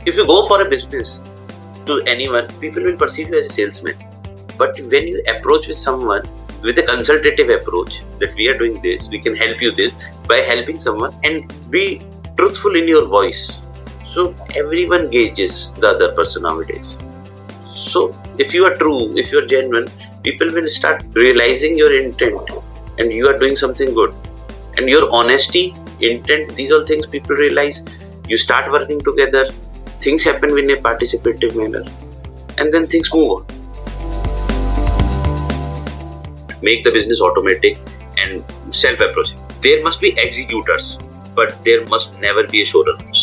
If you go for a business to anyone, people will perceive you as a salesman. But when you approach with someone with a consultative approach, that we are doing this, we can help you this by helping someone, and be truthful in your voice. So everyone gauges the other person nowadays. So if you are true, if you are genuine, people will start realizing your intent and you are doing something good. And your honesty, intent, these all things people realize. You start working together, things happen in a participative manner, and then things move on. Make the business automatic and self-approaching. There must be executors, but there must never be a showrunners.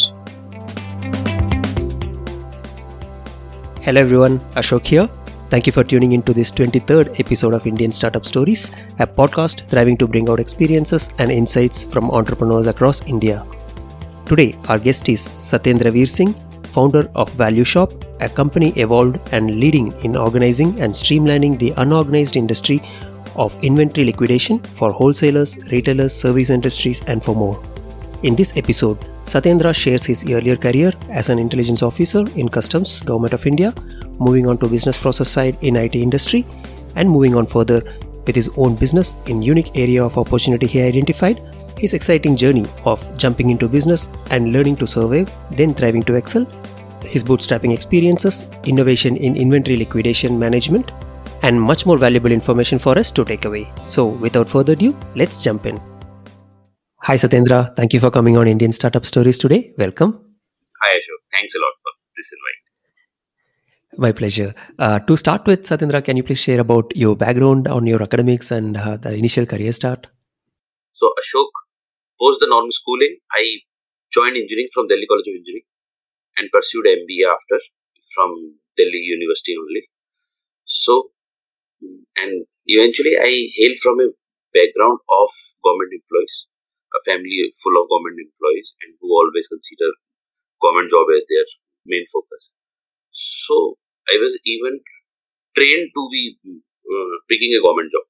Hello everyone, Ashok here. Thank you for tuning into this 23rd episode of Indian Startup Stories, a podcast thriving to bring out experiences and insights from entrepreneurs across India. Today, our guest is Satyendra Veer Singh, founder of Value Shop, a company evolved and leading in organizing and streamlining the unorganized industry of inventory liquidation for wholesalers, retailers, service industries, and for more. In this episode, Satyendra shares his earlier career as an intelligence officer in Customs, Government of India, moving on to business process side in IT industry, and moving on further with his own business in unique area of opportunity he identified, his exciting journey of jumping into business and learning to survive, then thriving to excel, his bootstrapping experiences, innovation in inventory liquidation management, and much more valuable information for us to take away. So without further ado, let's jump in. Hi Satyendra, thank you for coming on Indian Startup Stories today. Welcome. Hi Ashok, thanks a lot for this invite. My pleasure. To start with, Satyendra, can you please share about your background on your academics and the initial career start? So Ashok, post the normal schooling, I joined engineering from Delhi College of Engineering and pursued MBA after from Delhi University only. So, and eventually I hail from a background of government employees, a family full of government employees, and who always consider government job as their main focus. So I was even trained to be picking a government job.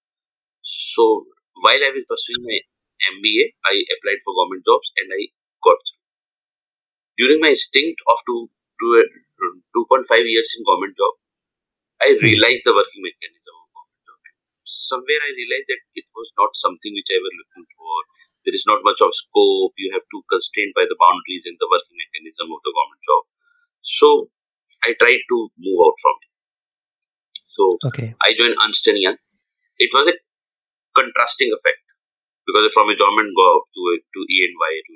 So while I was pursuing my MBA, I applied for government jobs and I got through. During my stint of 2.5 years in government job, I realized the working mechanism of government job. Somewhere I realized that it was not something which I was looking for. There is not much of scope. You have to constrained by the boundaries and the working mechanism of the government job. So I tried to move out from it. So I joined Ernst & Young. It was a contrasting effect because from a government job to E&Y to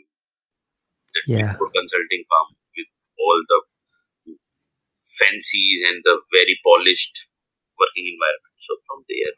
big consulting firm with all the fancies and the very polished working environment. So from there,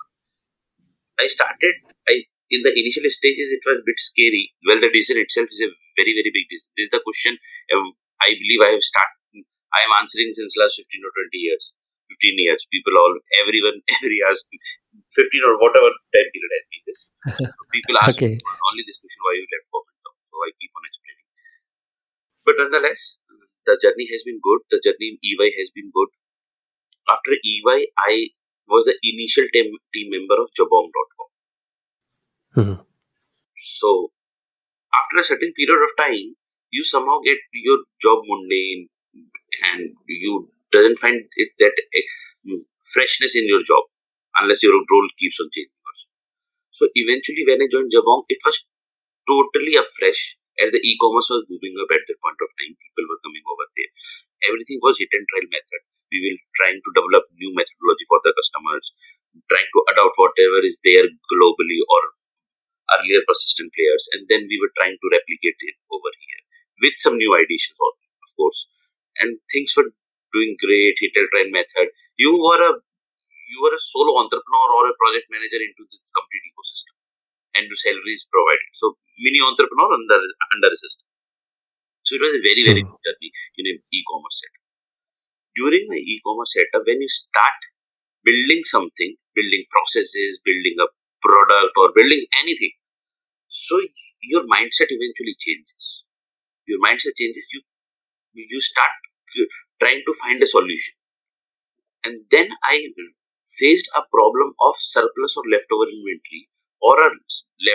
I started. In the initial stages, it was a bit scary. Well, the decision itself is a very, very big decision. This is the question I believe I am answering since last 15 or 20 years. 15 years. Everyone asks 15 or whatever time period has been this. So people ask only this question, why you left government job. So I keep on explaining. But nonetheless, the journey has been good. The journey in EY has been good. After EY, I was the initial team member of Jabong.com. Mm-hmm. So, after a certain period of time, you somehow get your job mundane and you doesn't find it that freshness in your job unless your role keeps on changing. So, eventually when I joined Jabong, it was totally afresh as the e-commerce was booming up at that point of time. People were coming over there. Everything was hit and trial method. We were trying to develop new methodology for the customers, trying to adopt whatever is there globally or earlier persistent players, and then we were trying to replicate it over here with some new ideas, of course. And things were doing great. Hit and trial method. You were a solo entrepreneur or a project manager into this complete ecosystem, and your salary is provided. So mini entrepreneur under a system. So it was a very, very good journey in an e-commerce setup. During my e-commerce setup, when you start building something, building processes, building a product or building anything, so your mindset eventually changes. Your mindset changes. You start trying to find a solution. And then I faced a problem of surplus or leftover inventory or a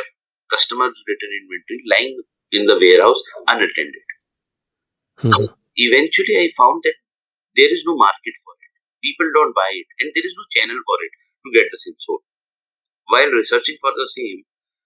customer return inventory lying in the warehouse unattended. eventually I found that there is no market for it. People don't buy it, and there is no channel for it to get the same sold. While researching for the same,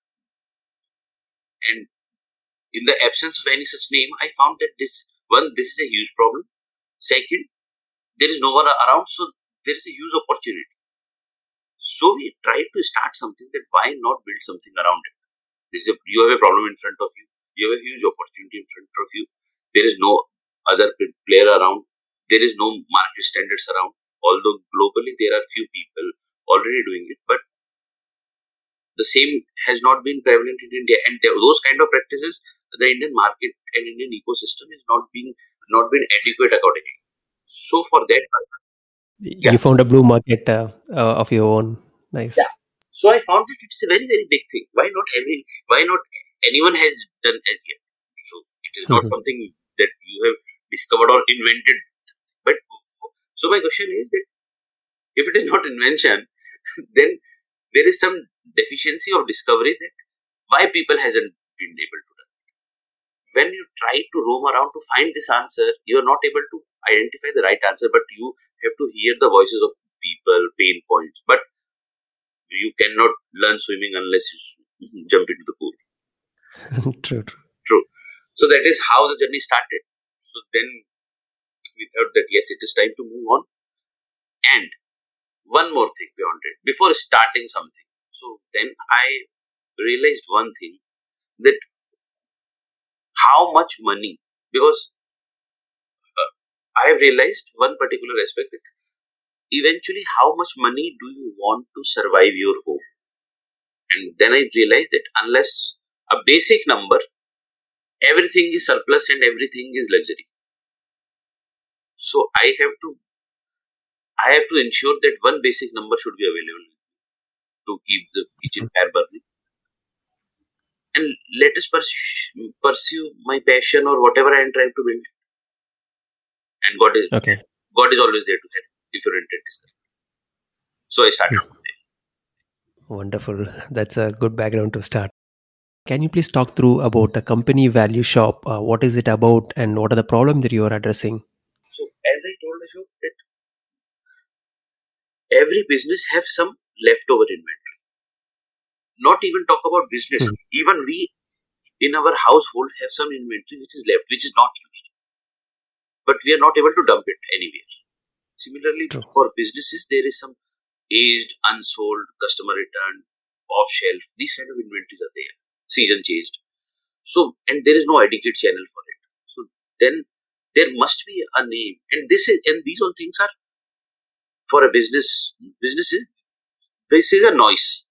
and in the absence of any such name, I found that this is a huge problem. Second, there is no one around, so there is a huge opportunity. So we tried to start something that why not build something around it? You have a problem in front of you. You have a huge opportunity in front of you. There is no other player around. There is no market standards around. Although globally there are few people already doing it, but the same has not been prevalent in India. And those kind of practices, the Indian market and Indian ecosystem is not been adequate accordingly. So for that, you found a blue market of your own. Nice. Yeah. So I found that it's a very, very big thing. Why not anyone has done as yet? So it is not something that you have discovered or invented. But so my question is that if it is not invention, then there is some deficiency of discovery that why people hasn't been able to do it. When you try to roam around to find this answer, you are not able to identify the right answer, but you have to hear the voices of people, pain points. But you cannot learn swimming unless you jump into the pool. True. So that is how the journey started. So then we thought that yes, it is time to move on. And one more thing beyond it, before starting something. So then I realized one thing, that how much money, because I have realized one particular aspect, that eventually how much money do you want to survive your home? And then I realized that unless a basic number, everything is surplus and everything is luxury. So I have to ensure that one basic number should be available to keep the kitchen fire burning. And let us pursue my passion or whatever I am trying to build. And God is always there to help if your intent is correct. So I started from there. Wonderful. That's a good background to start. Can you please talk through about the company Value Shop? What is it about and what are the problems that you are addressing? So as I told Ashok, that every business have some leftover inventory. Not even talk about business. Even we in our household have some inventory which is left, which is not used. But we are not able to dump it anywhere. Similarly, for businesses, there is some aged, unsold, customer returned, off shelf. These kind of inventories are there. Season changed. So, and there is no adequate channel for it. So then there must be a name. And these all things are for a businesses. This is a noise.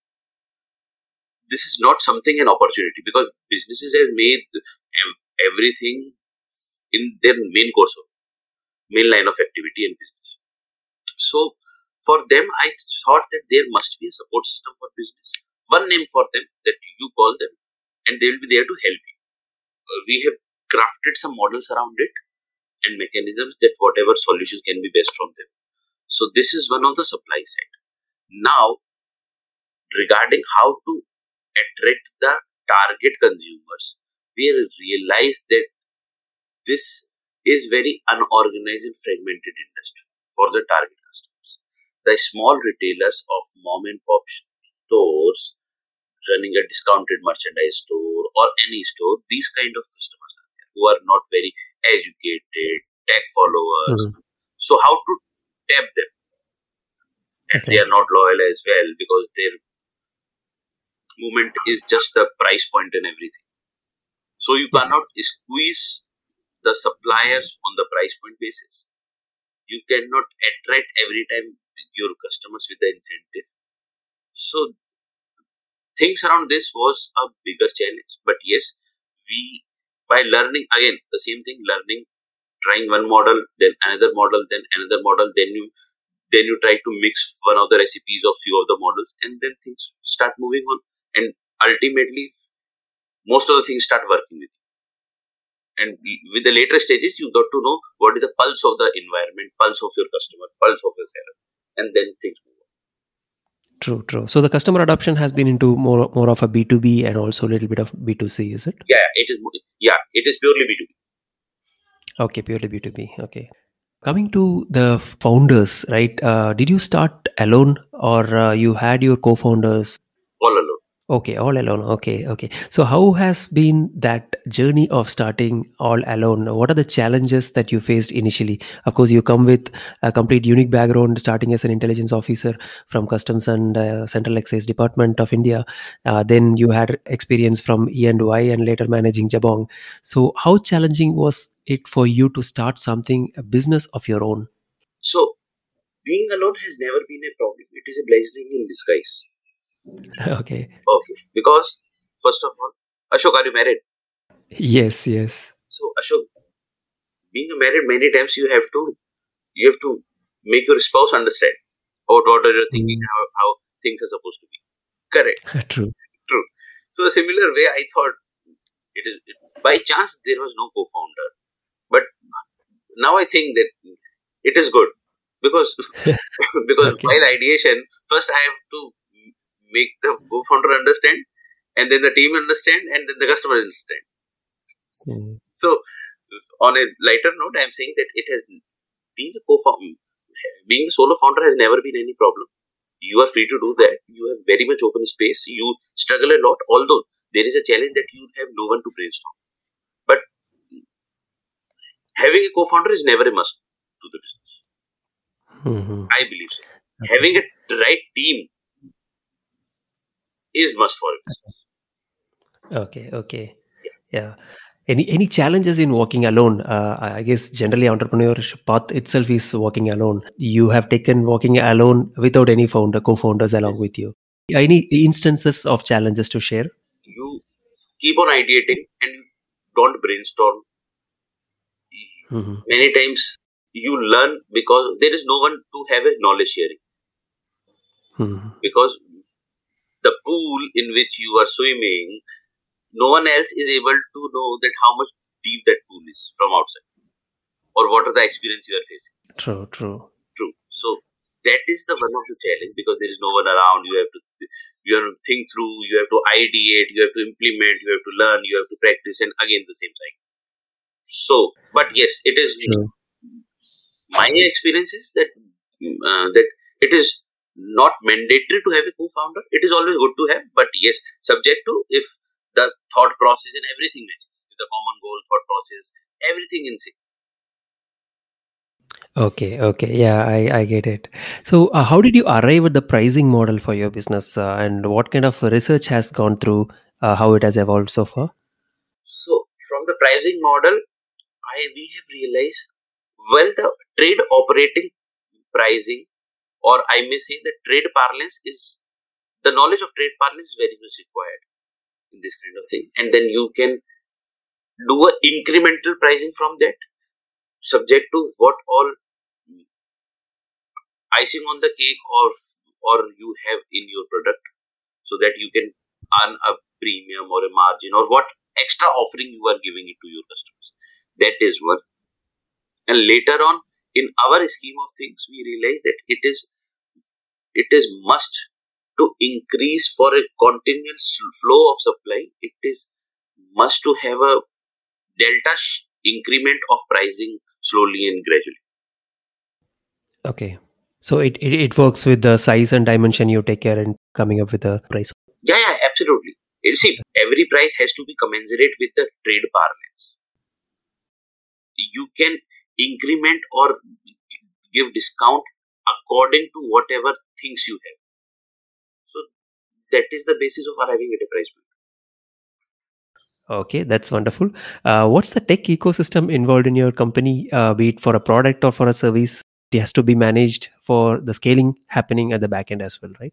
This is not something an opportunity, because businesses have made everything in their main line of activity and business. So for them, I thought that there must be a support system for business. One name for them that you call them, and they will be there to help you. We have crafted some models around it and mechanisms that whatever solutions can be best from them. So this is one on the supply side. Now, regarding how to attract the target consumers, we realize that this is very unorganized and fragmented industry for the target customers. The small retailers of mom and pop stores running a discounted merchandise store or any store, these kind of customers are there who are not very educated, tech followers. So how to tap them? And they are not loyal as well, because their movement is just the price point and everything. So you cannot squeeze the suppliers on the price point basis. You cannot attract every time your customers with the incentive. So things around this was a bigger challenge. But yes, we, by learning, again, the same thing, trying one model, then another model, then another model, then you try to mix one of the recipes of few of the models, and then things start moving on. And ultimately, most of the things start working with you. And with the later stages, you got to know what is the pulse of the environment, pulse of your customer, pulse of your seller, and then things move on. True. So the customer adoption has been into more of a B2B and also a little bit of B2C, is it? Yeah, it is. Yeah, it is purely B2B. Okay, purely B2B. Okay. Coming to the founders, right? Did you start alone or you had your co-founders? all alone. Okay, all alone. Okay, okay. So, how has been that journey of starting all alone? What are the challenges that you faced initially? Of course, you come with a complete unique background, starting as an intelligence officer from Customs and Central Excise Department of India. Then you had experience from E&Y and later managing Jabong. So, how challenging was it for you to start something, a business of your own? So being alone has never been a problem. It is a blessing in disguise. Okay. Okay, because first of all, Ashok, are you married? Yes, yes. So Ashok, being married, many times you have to make your spouse understand what are you thinking, Mm, how things are supposed to be. Correct, true. true. So the similar way, I thought by chance there was no co-founder, but now I think that it is good because because Okay. while ideation, first I have to make the co-founder understand, and then the team understand, and then the customer understand. Mm. So on a lighter note, I am saying that it has being a co-founder, being a solo founder has never been any problem. You are free to do that. You have very much open space. You struggle a lot, although there is a challenge that you have no one to brainstorm. But having a co-founder is never a must to the business. Mhm. I believe so. Okay. Having a right team is must for a business. Okay. Okay. Yeah. Any challenges in working alone? I guess generally entrepreneurship path itself is working alone. You have taken working alone without any co-founders along Yes. with you. Any instances of challenges to share? You keep on ideating and you don't brainstorm. Hmm. Many times you learn because there is no one to have a knowledge sharing. Hmm. Because the pool in which you are swimming, no one else is able to know that how much deep that pool is from outside or what are the experience you are facing. True. True. True. So that is the one of the challenge because there is no one around. You have to think through, you have to ideate, you have to implement, you have to learn, you have to practice, and again the same cycle. So, but yes, it is True. my experience is that it is not mandatory to have a co-founder. It is always good to have, but yes, subject to if the thought process and everything matches, if the common goal, thought process, everything in sync. Okay. Okay. Yeah, I get it. So, how did you arrive at the pricing model for your business, and what kind of research has gone through how it has evolved so far? So from the pricing model, we have realized well the trade operating pricing, or I may say the trade parlance is the knowledge of trade parlance is very much required in this kind of thing, and then you can do a incremental pricing from that, subject to what all icing on the cake or you have in your product, so that you can earn a premium or a margin or what extra offering you are giving it to your customers. That is one. And later on, in our scheme of things, we realize that it is must to increase for a continuous flow of supply. It is must to have a increment of pricing slowly and gradually. Okay. So it works with the size and dimension you take care in coming up with a price. Yeah, yeah, absolutely. See, every price has to be commensurate with the trade parlance. You can increment or give discount according to whatever things you have. So that is the basis of arriving at a price point. Okay, that's wonderful. What's the tech ecosystem involved in your company, be it for a product or for a service? It has to be managed for the scaling happening at the back end as well, right?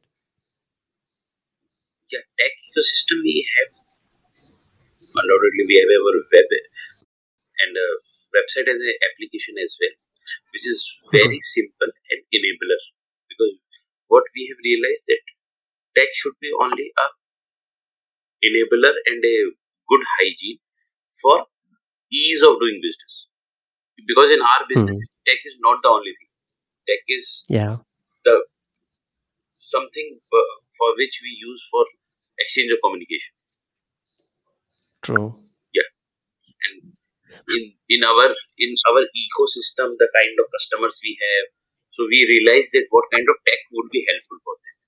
Yeah, tech ecosystem we have undoubtedly we have our web and website as an application as well, which is very Mhm. simple and enabler. Because what we have realized that tech should be only a enabler and a good hygiene for ease of doing business. Because in our business, Mhm. tech is not the only thing. Tech is Yeah, the something for which we use for exchange of communication. true. Yeah, and in our ecosystem, the kind of customers we have. So we realize that what kind of tech would be helpful for them.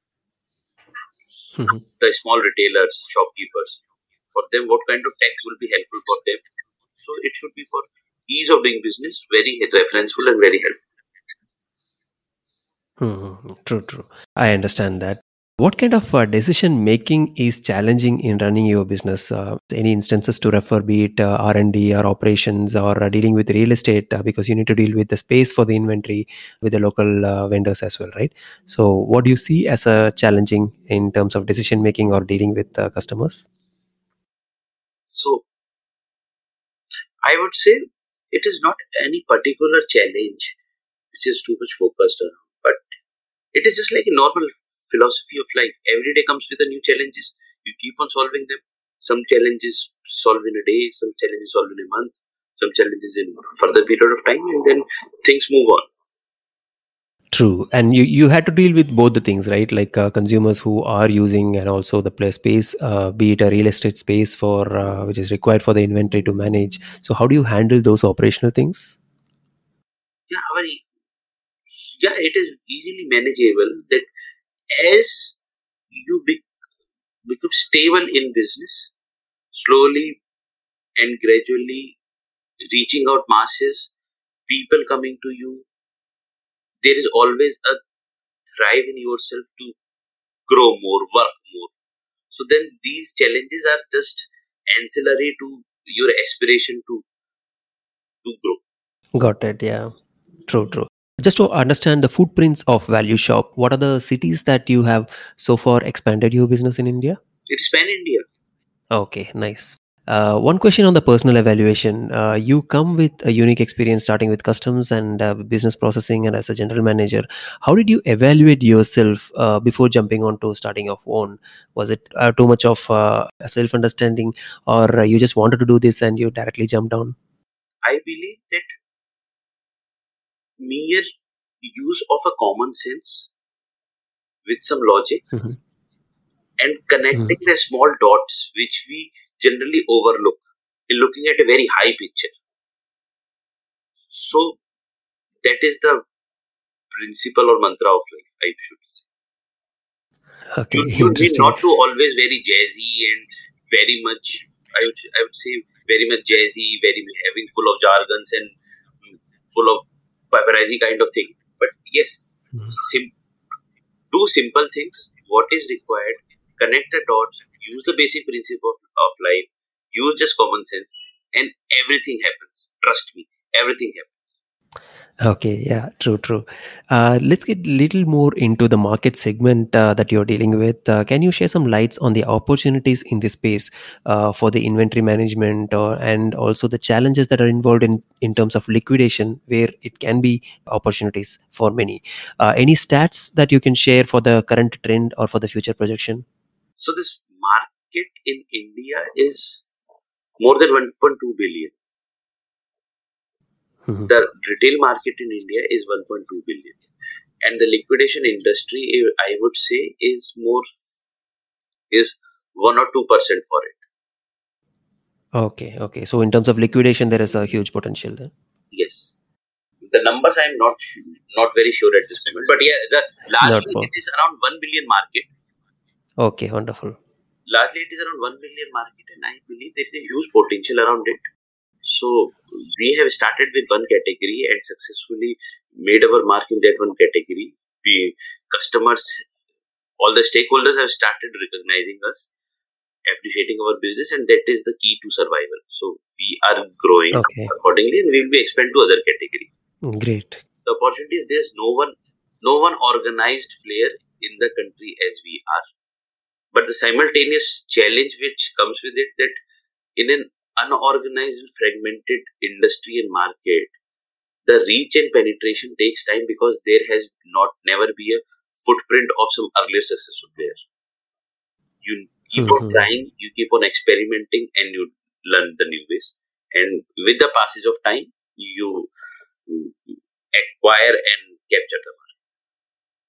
Mhm. The small retailers, shopkeepers, for them, what kind of tech will be helpful for them. So it should be for ease of doing business, very referenceful and very helpful. True, true. I understand that. What kind of decision making is challenging in running your business? Any instances to refer, be it R&D or operations or dealing with real estate, because you need to deal with the space for the inventory with the local vendors as well, right? So, what do you see as a challenging in terms of decision making or dealing with customers? So I would say it is not any particular challenge which is too much focused on, but it is just like a normal philosophy of life. Every day comes with a new challenges. You keep on solving them. Some challenges solve in a day, some challenges solve in a month, some challenges in further period of time, and then things move on. True, and you had to deal with both the things, right? Like consumers who are using, and also the play space, be it a real estate space for which is required for the inventory to manage. So, how do you handle those operational things? Yeah, it is easily manageable. That as you become stable in business, slowly and gradually reaching out masses, people coming to you, there is always a thrive in yourself to grow more, work more. So then these challenges are just ancillary to your aspiration to grow. Got it. Yeah. True. True. Just to understand the footprints of Value Shop, what are the cities that you have so far expanded your business in India? It's pan India. Okay, nice. One question on the personal evaluation. You come with a unique experience starting with customs and business processing and as a general manager. How did you evaluate yourself before jumping on to starting your own? Was it too much of a self understanding, or you just wanted to do this and you directly jumped on? I believe that mere use of a common sense with some logic Mhm. and Mhm. connecting the small dots which we generally overlook in looking at a very high picture. So that is the principle or mantra of life, I should say. You, Okay, you need interesting. not to always very jazzy and very much, I would say very much jazzy, very having full of jargons and full of paparazzi kind of thing. But yes, Mhm. sim- do simple things. What is required? Connect the dots. Use the basic principle of life. Use just common sense, and everything happens. Trust me, everything happens. Okay, yeah, true, true. Let's get a little more into the market segment that you're dealing with. Can you share some lights on the opportunities in this space for the inventory management and also the challenges that are involved in terms of liquidation, where it can be opportunities for many? Any stats that you can share for the current trend or for the future projection? So this market in India is more than 1.2 billion. Mhm. The retail market in India is 1.2 billion, and the liquidation industry, I would say, is 1 or 2% for it. Okay, okay. So in terms of liquidation, there is a huge potential there. Yes, the numbers I'm not very sure at this moment, but yeah, the Not largely more. it is around 1 billion market. Okay, wonderful. Largely it is around 1 billion market, and I believe there is a huge potential around it. So we have started with one category and successfully made our mark in that one category. We customers, all the stakeholders have started recognizing us, appreciating our business, and that is the key to survival. So we are growing Okay, accordingly, and we will be expand to other category. great. The opportunity is there's no one organized player in the country as we are, but the simultaneous challenge which comes with it, that in an unorganized and fragmented industry and market, the reach and penetration takes time because there has not never be a footprint of some earlier successful player. You keep on Mhm. trying, you keep on experimenting, and you learn the new ways. And with the passage of time, you acquire and capture them.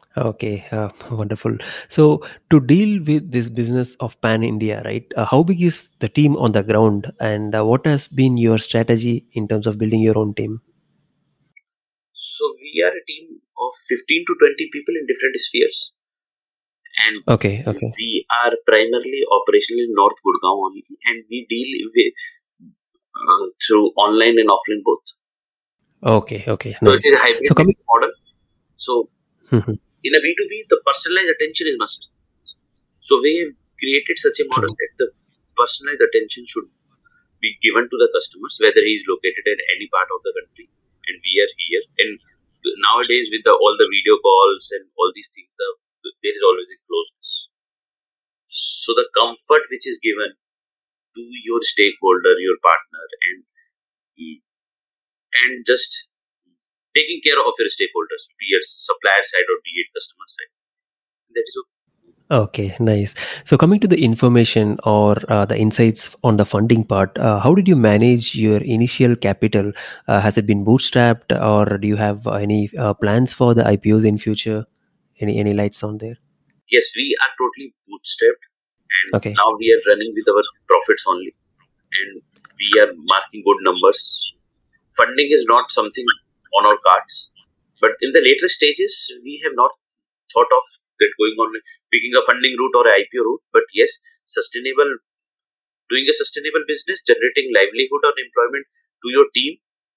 Okay, wonderful. So, to deal with this business of Pan India, right? How big is the team on the ground, and what has been your strategy in terms of building your own team? So we are a team of 15 to 20 people in different spheres, and Okay, okay, we are primarily operational in North Gurgaon only, and we deal with through online and offline both. okay, okay, So it nice. is a So hybrid coming, model. So Mhm. in a B2B, the personalized attention is must. So we have created such a model True. that the personalized attention should be given to the customers, whether he is located in any part of the country, and we are here. And nowadays, with all the video calls and all these things, there is always a closeness. So the comfort which is given to your stakeholder, your partner, and just taking care of your stakeholders, be it supplier side or be it customer side. That is okay. Okay, nice. So coming to the information or the insights on the funding part, how did you manage your initial capital? Has it been bootstrapped, or do you have any plans for the IPOs in future? Any lights on there? Yes, we are totally bootstrapped, and Okay. now we are running with our profits only, and we are marking good numbers. Funding is not something on our cards, but in the later stages, we have not thought of that going on picking a funding route or IPO route. But yes, sustainable doing a sustainable business, generating livelihood or employment to your team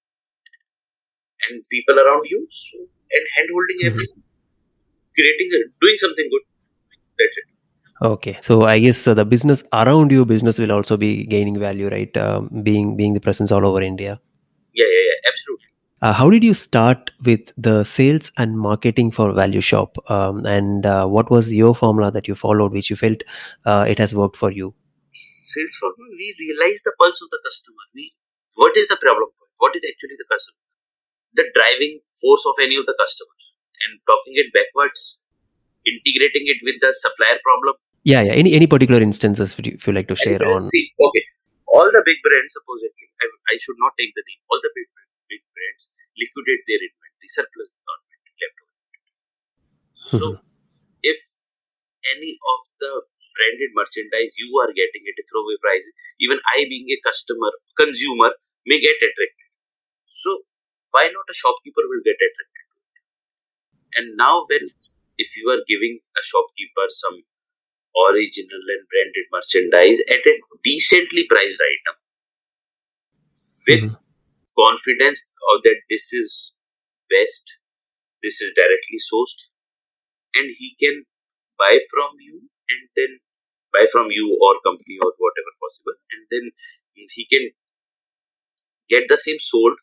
and people around you, so, and hand holding Mhm. everything, doing something good. That's it. Okay, so I guess the business around you, business will also be gaining value, right? Being the presence all over India. Yeah, yeah, yeah, absolutely. How did you start with the sales and marketing for Value Shop? And what was your formula that you followed, which you felt it has worked for you? Sales formula, we realize the pulse of the customer. What is the problem point? What is actually the customer? The driving force of any of the customers, and talking it backwards, integrating it with the supplier problem. Yeah, yeah. Any particular instances if you like to Any share brand, on? see, okay, all the big brands supposedly, I should not take the name. All the big brands liquidate their inventory, surplus inventory left over. So Mhm. if any of the branded merchandise you are getting at a throwaway price, even I being a consumer may get attracted. So why not a shopkeeper will get attracted? And now when if you are giving a shopkeeper some original and branded merchandise at a decently priced item with Mhm. confidence that this is best, this is directly sourced, and he can buy from you and then buy from you or company or whatever possible, and then he can get the same sold,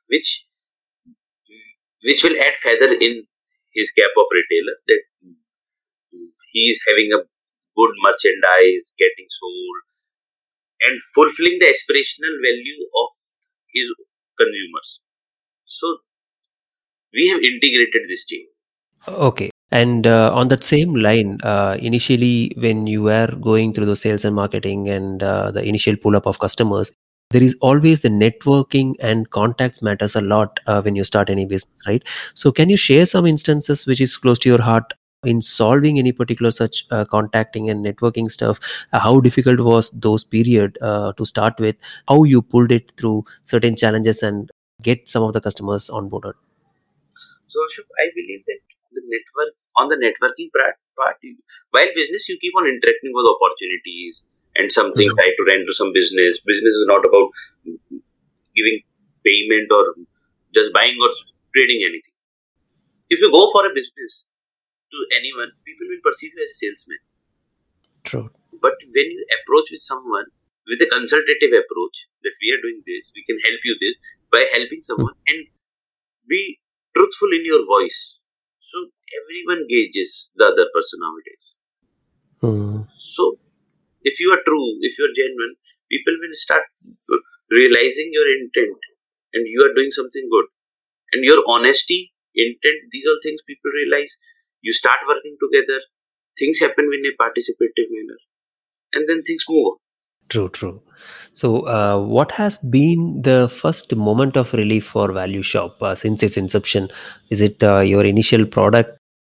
which will add feather in his cap of retailer that he is having a good merchandise getting sold and fulfilling the aspirational value of his consumers. So we have integrated this chain. Okay. And on that same line, initially when you were going through the sales and marketing and the initial pull up of customers, there is always the networking and contacts matters a lot when you start any business, right? So can you share some instances which is close to your heart in solving any particular such contacting and networking stuff? How difficult was those period to start with? How you pulled it through certain challenges and get some of the customers on board? So Ashok, I believe that the networking while business you keep on interacting with opportunities and something Mhm. try to render some business. Business is not about giving payment or just buying or trading anything. If you go for a business to anyone, people will perceive you as a salesman. True. But when you approach with someone with a consultative approach that we are doing this, we can help you this by helping someone and be truthful in your voice. So everyone gauges the other person nowadays. Mm. So if you are true, if you are genuine, people will start realizing your intent and you are doing something good. And your honesty, intent, these are things people realize. You start working together, things happen in a participative manner, and then things move on. True, true. So, what has been the first moment of relief for Value Shop since its inception? Is it your initial product?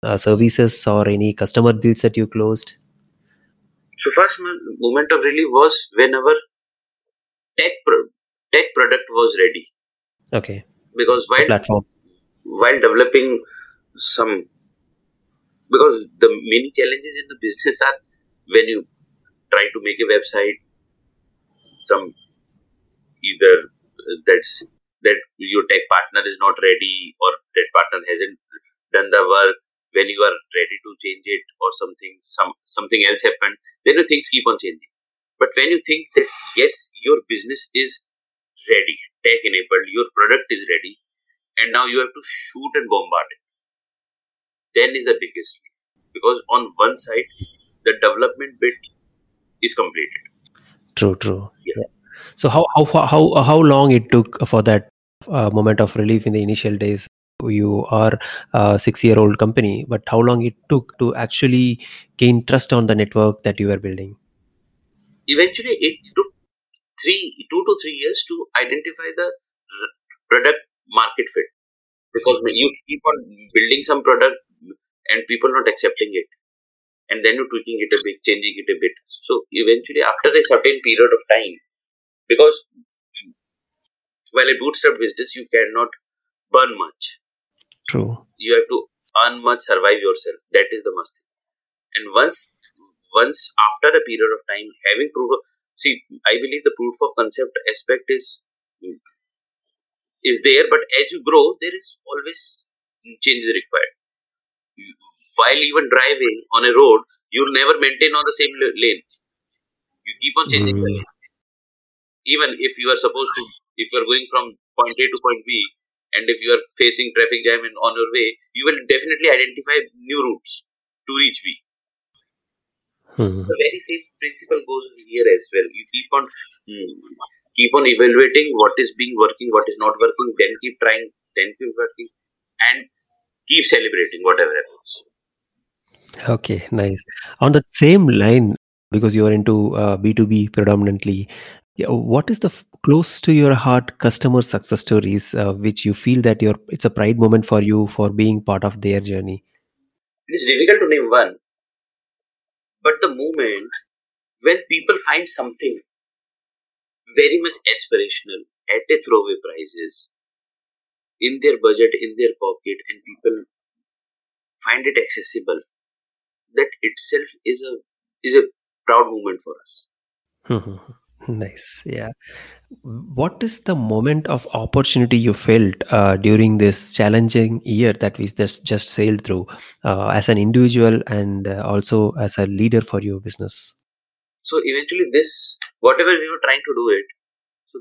services or any customer deals that you closed? So first moment of relief was whenever tech pro- tech product was ready, Okay, because the platform. while developing some, because the many challenges in the business are when you try to make a website, some either that's that your tech partner is not ready, or that partner hasn't done the work. When you are ready to change it, or something else happened, then your things keep on changing. But when you think that yes, your business is ready, tech enabled, your product is ready, and now you have to shoot and bombard it, then is the biggest win. Because on one side, the development bit is completed. True. Yeah. Yeah. So how long it took for that moment of relief in the initial days? You are a 6-year-old company, but how long it took to actually gain trust on the network that you were building? Eventually, it took 2 to 3 years to identify the product market fit, because when you keep on building some product and people not accepting it, and then you're tweaking it a bit, changing it a bit. So eventually, after a certain period of time, because while a bootstrap business, you cannot burn much. True. You have to earn much, survive yourself. That is the must thing. And once after a period of time, having proof of, see, I believe the proof of concept aspect is there, but as you grow, there is always changes required. While even driving on a road, you'll never maintain on the same lane. You keep on changing the Mm, lane. Even if you are supposed to, if you are going from point A to point B, and if you are facing traffic jam on your way, you will definitely identify new routes to reach B. mm. The very same principle goes here as well. You keep on evaluating what is being working, what is not working, then keep trying, then keep working, and keep celebrating whatever happens. Okay, nice. On the same line, because you are into B2B predominantly, yeah, what is the close to your heart customer success stories, which you feel that it's a pride moment for you for being part of their journey? It is difficult to name one, but the moment when people find something very much aspirational at a throwaway prices, in their budget, in their pocket, and people find it accessible, that itself is a proud moment for us. Nice. Yeah. What is the moment of opportunity you felt during this challenging year that we just sailed through as an individual and also as a leader for your business? So eventually, this whatever we were trying to do it. So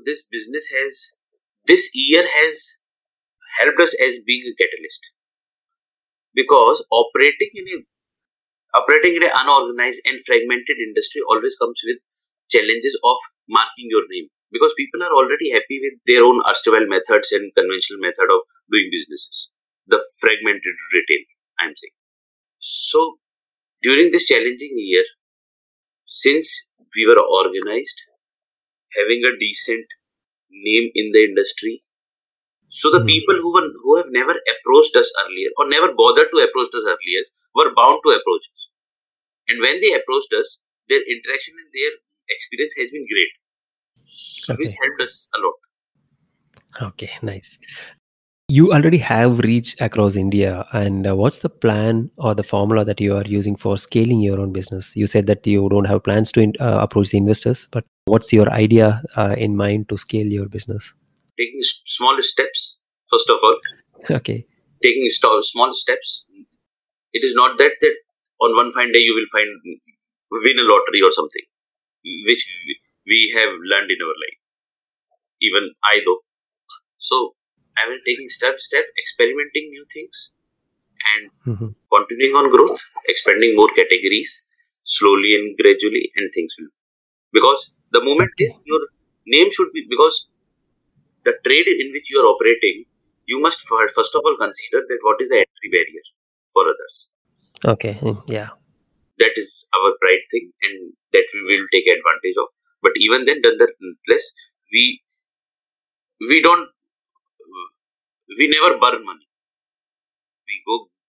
this year has helped us as being a catalyst, because operating in an unorganized and fragmented industry always comes with challenges of marking your name, because people are already happy with their own erstwhile methods and conventional method of doing businesses. The fragmented retail, I'm saying. So during this challenging year, since we were organized, having a decent name in the industry, so the Mm. people who have never approached us earlier, or never bothered to approach us earlier, were bound to approach us. And when they approached us, their interaction and their experience has been great, which Okay. helped us a lot. Okay. Nice. You already have reach across India, and what's the plan or the formula that you are using for scaling your own business? You said that you don't have plans to approach the investors, but what's your idea in mind to scale your business? Taking small steps, first of all, Okay. taking small steps. It is not that on one fine day you will win a lottery or something, which we have learned in our life. Even I though. So I will taking step, experimenting new things, and Mhm. continuing on growth, expanding more categories slowly and gradually, and things will. Because the moment is Okay. your name should be, because the trade in which you are operating, you must first of all consider that what is the entry barrier for others. Okay. Yeah. That is our pride thing, and that we will take advantage of. But even then, nonetheless, we we don't we never burn money. We go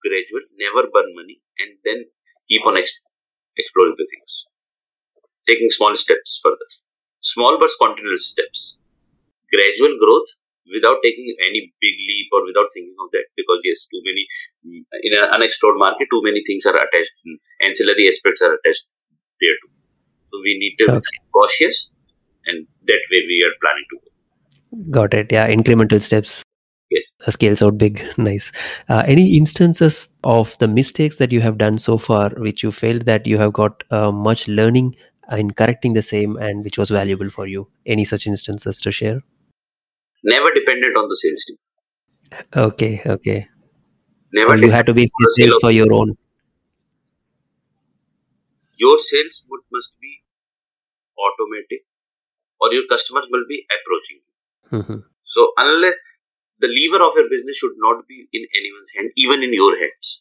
gradual, never burn money, and then keep on exploring the things, taking small steps further. Small but continuous steps. Gradual growth without taking any big leap or without thinking of that, because yes, too many in an unexplored market, too many things are attached, ancillary aspects are attached there too. So we need to be Okay. cautious, and that way we are planning to go. Got it. Yeah, incremental steps Yes. scales out big. Nice. Any instances of the mistakes that you have done so far, which you felt that you have got much learning in correcting the same, and which was valuable for you? Any such instances to share? Never dependent on the sales team. Okay. Okay. So Never you had to dependent be on the sale sales of for your own. your sales must be automatic, or your customers will be approaching you. Mhm. So unless the lever of your business should not be in anyone's hand, even in your hands.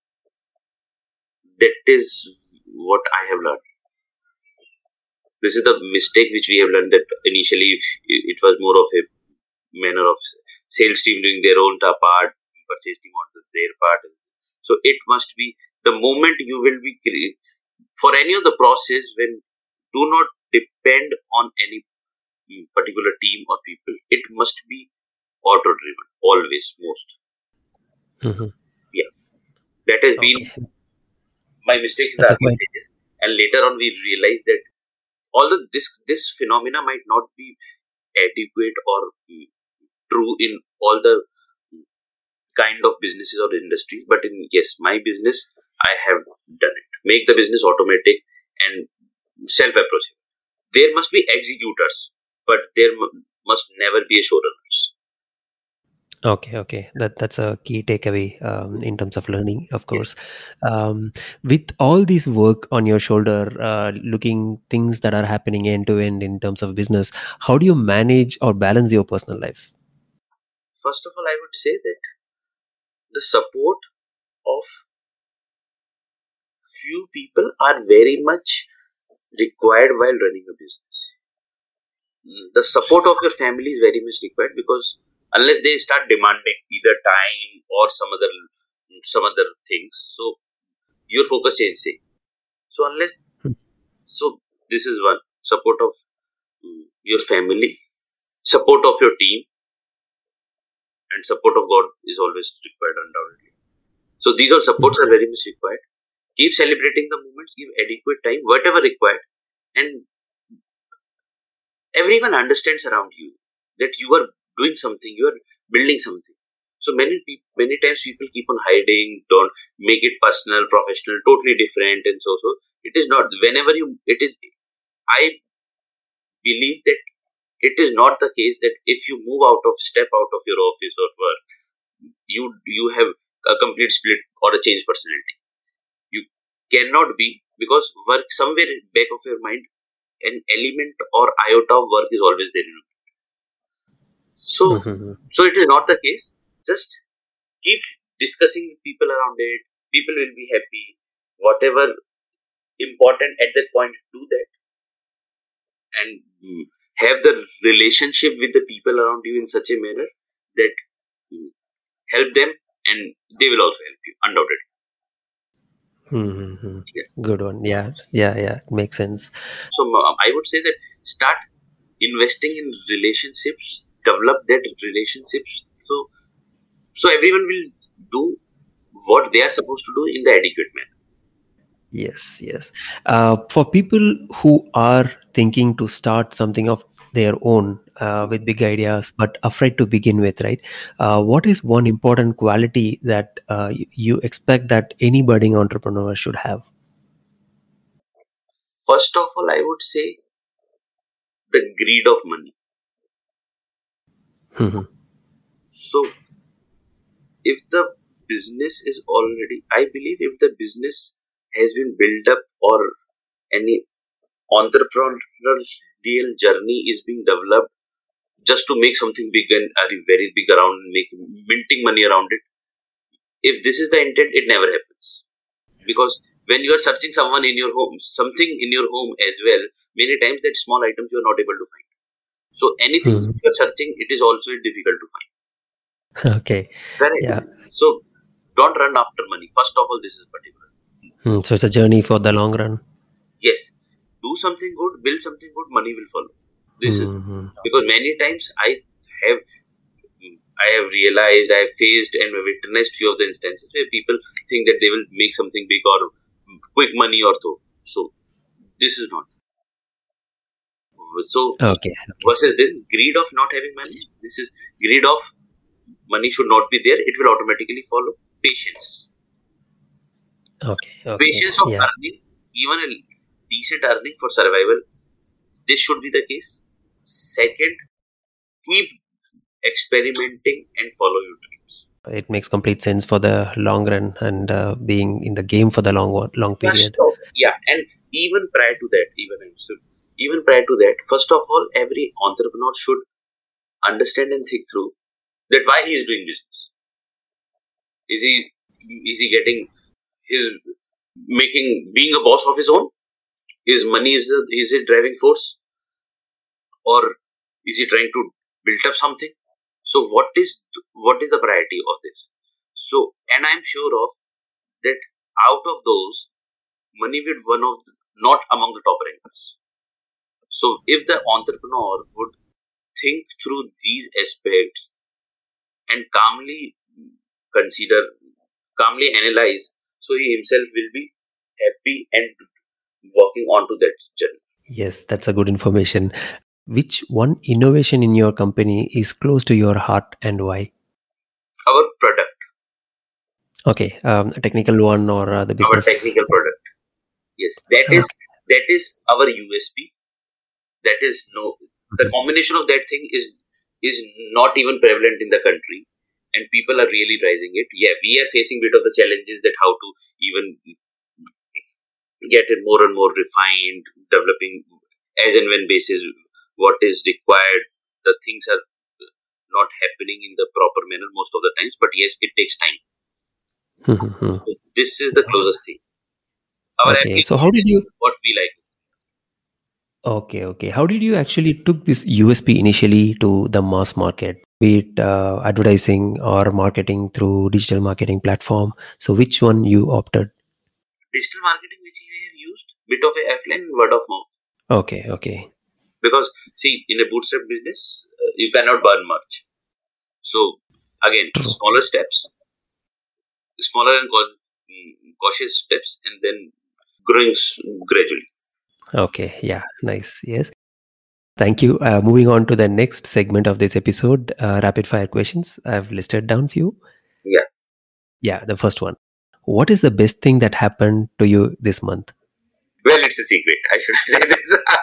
That is what I have learned. This is the mistake which we have learned, that initially it was more of a manner of sales team doing their own part, purchase team on their part. So it must be the moment you will be for any of the process, when do not depend on any particular team or people. It must be auto driven always, most. Mhm. Yeah, that has been Okay. my mistakes in the That's a early quite. stages, and later on we realized that although this phenomena might not be adequate or true in all the kind of businesses or industries, but in yes, my business, I have done it. Make the business automatic and self-approachable. There must be executors, but there must never be a showrunners. Okay, okay. That's a key takeaway in terms of learning, of Yes. course. With all this work on your shoulder, looking things that are happening end to end in terms of business, how do you manage or balance your personal life? First of all, I would say that the support of few people are very much required while running a business. The support of your family is very much required, because unless they start demanding either time or some other things, so your focus changes. So unless Hmm. so this is one support of your family, support of your team, and support of God is always required undoubtedly. So these all supports are very much required. Keep celebrating the moments, give adequate time, whatever required, and everyone understands around you that you are doing something, you are building something. So many times people keep on hiding, don't make it personal, professional, totally different, and so it is not. Whenever it is. I believe that it is not the case that if you step out of your office or work, you have a complete split or a change personality. You cannot be, because work somewhere in back of your mind, an element or iota of work is always there. So, Mhm. so it is not the case. Just keep discussing with people around it. People will be happy. Whatever important at that point, do that, and have the relationship with the people around you in such a manner that help them, and they will also help you, undoubtedly. Mhm. Yeah. Good one. Yeah, yeah, yeah. Makes sense. So I would say that start investing in relationships, develop that relationships. So everyone will do what they are supposed to do in the adequate manner. Yes, yes. For people who are thinking to start something of their own with big ideas but afraid to begin with, right? What is one important quality that you expect that any budding entrepreneur should have? First of all, I would say the greed of money. Mhm. So if the business is already, I believe if the business has been built up, or any entrepreneurial journey is being developed just to make something big and very big around, make minting money around it. If this is the intent, it never happens. Because when you are searching someone in your home, something in your home as well, many times that small items you are not able to find. So anything Mhm. you are searching, it is also difficult to find. Okay. Correct. Yeah. So don't run after money. First of all, this is particular. So it's a journey for the long run. Yes, do something good, build something good, money will follow. This is because many times I have realized, I have faced and witnessed few of the instances where people think that they will make something big or quick money or so. So this is not. So Okay. versus this greed of not having money, this is greed of money should not be there. It will automatically follow. Patience. Okay. Patience of earning, even a decent earning for survival. This should be the case. Second, keep experimenting and follow your dreams. It makes complete sense for the long run and being in the game for the long period. And even prior to that, first of all, every entrepreneur should understand and think through that why he is doing business. Is he getting being a boss of his own? Is money is his driving force, or is he trying to build up something? So what is the priority of this? So, and I'm sure of that out of those, money will not among the top rankers. So if the entrepreneur would think through these aspects and calmly analyze, so he himself will be happy and walking onto that journey. Yes, that's a good information. Which one innovation in your company is close to your heart and why? Our product. Okay, a technical one or the business. Our technical product. Yes, that is our USP. That is the combination of that thing is not even prevalent in the country, and people are really rising it. Yeah, we are facing bit of the challenges that how to even get it more and more refined, developing as and when basis what is required. The things are not happening in the proper manner most of the times, but yes, it takes time. So this is the closest thing. So how did you? What we like. Okay. How did you actually took this USP initially to the mass market? Be it advertising or marketing through digital marketing platform. So which one you opted? Digital marketing, which we have used, bit of a offline and word of mouth. Okay. Because see, in a bootstrap business, you cannot burn much. So again, smaller steps, smaller and cautious steps, and then growing gradually. Okay, yeah, nice. Yes. Thank you. Moving on to the next segment of this episode, rapid fire questions. I've listed down few. Yeah, the first one. What is the best thing that happened to you this month? Well, it's a secret. I should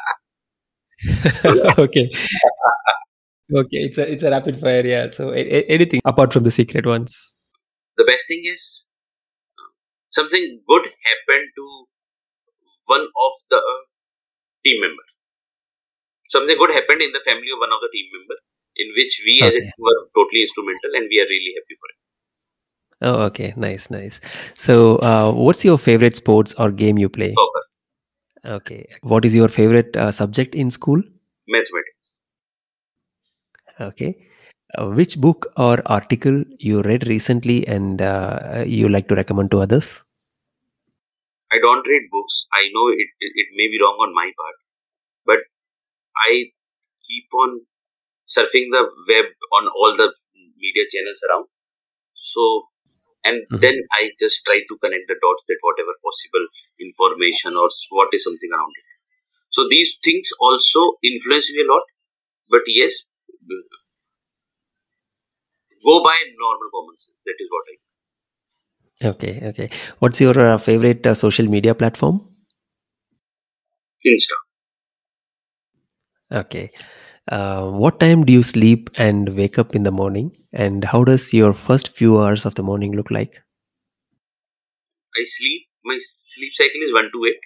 say this. Okay. It's a rapid fire. Yeah. So anything apart from the secret ones. The best thing is something good happened to one of the team member. Something good happened in the family of one of the team member, in which we as a team were totally instrumental, and we are really happy for it. Oh, okay. Nice. So, what's your favorite sports or game you play? Soccer. Okay. What is your favorite subject in school? Mathematics. Okay. Which book or article you read recently and you like to recommend to others? I don't read books. I know it may be wrong on my part, but I keep on surfing the web on all the media channels around. So, and then I just try to connect the dots that whatever possible information or what is something around it. So these things also influence me a lot. But yes, go by normal common sense. That is what I do. Okay. What's your favorite social media platform? Insta. Okay. What time do you sleep and wake up in the morning? And how does your first few hours of the morning look like? My sleep cycle is 1 to 8.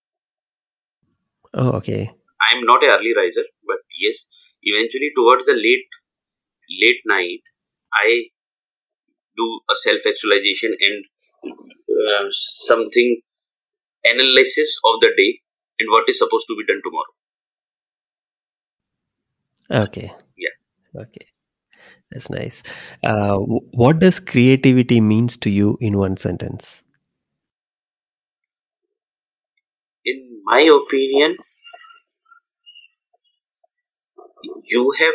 Oh, okay. I'm not an early riser, but yes, eventually towards the late night, I do a self-actualization and something analysis of the day and what is supposed to be done tomorrow. Okay. Yeah. Okay. That's nice. What does creativity means to you in one sentence? In my opinion, you have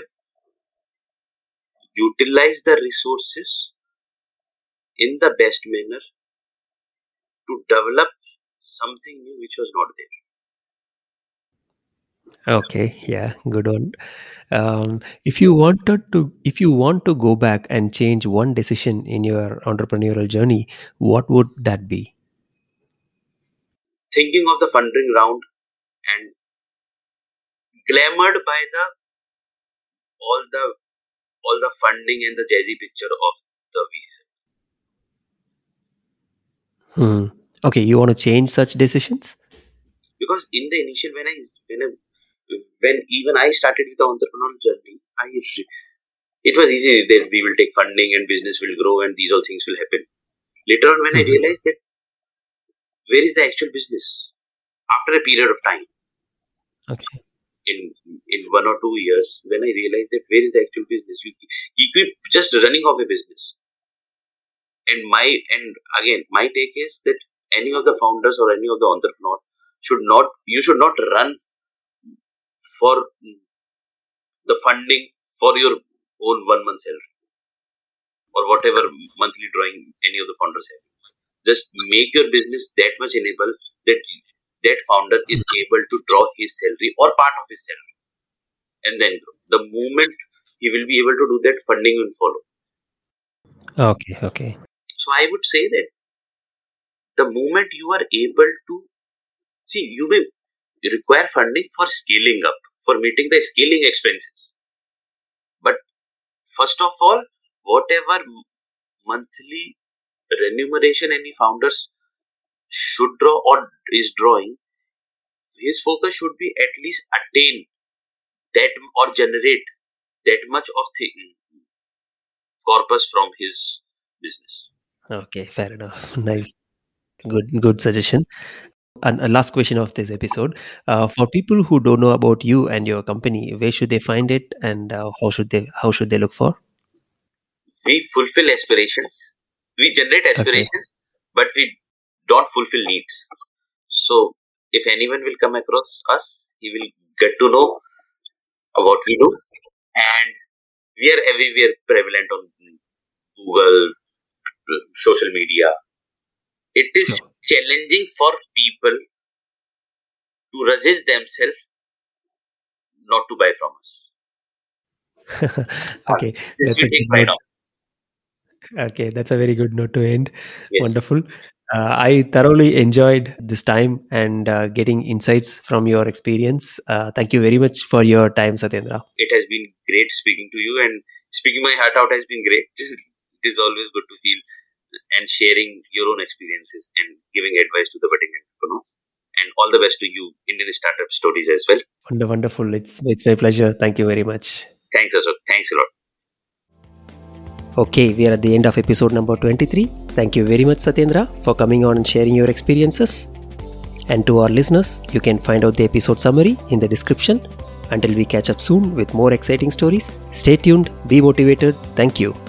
utilized the resources in the best manner to develop something new which was not there. Okay, yeah, good one. If you want to go back and change one decision in your entrepreneurial journey, what would that be? Thinking of the funding round and glamored by all the all the funding and the jazzy picture of the VC. Okay, you want to change such decisions? Because in the initial when even I started with the entrepreneurial journey, it was easy that we will take funding and business will grow and these all things will happen. Later on, when I realized that where is the actual business after a period of time, Okay. in 1 or 2 years, when I realized that where is the actual business, you keep just running off a business. And again, my take is that any of the founders or any of the entrepreneurs you should not run for the funding for your own 1 month salary or whatever monthly drawing any of the founders have. Just make your business that much enable that founder is able to draw his salary or part of his salary and then grow. The moment he will be able to do that, funding will follow. Okay. So I would say that the moment you are able to see, you may require funding for scaling up, for meeting the scaling expenses. But first of all, whatever monthly remuneration any founders should draw or is drawing, his focus should be at least attain that or generate that much of the corpus from his business. Okay, fair enough. Nice. Good suggestion. And a last question of this episode. For people who don't know about you and your company, where should they find it, and how should they look for? We fulfill aspirations. We generate aspirations, but we don't fulfill needs. So if anyone will come across us, he will get to know what we do, and we are everywhere prevalent on Google, social media. It is challenging for people to resist themselves not to buy from us. Okay, that's a very good note to end. Yes. Wonderful. I thoroughly enjoyed this time and getting insights from your experience. Thank you very much for your time, Satyendra. It has been great speaking to you, and speaking my heart out has been great. It is always good to feel and sharing your own experiences and giving advice to the budding entrepreneurs. And all the best to you, Indian Startup Stories as well. Wonderful. It's my pleasure. Thank you very much. Thanks, Ashok. Thanks a lot. Okay, we are at the end of episode number 23. Thank you very much, Satyendra, for coming on and sharing your experiences. And to our listeners, you can find out the episode summary in the description. Until we catch up soon with more exciting stories, stay tuned, be motivated. Thank you.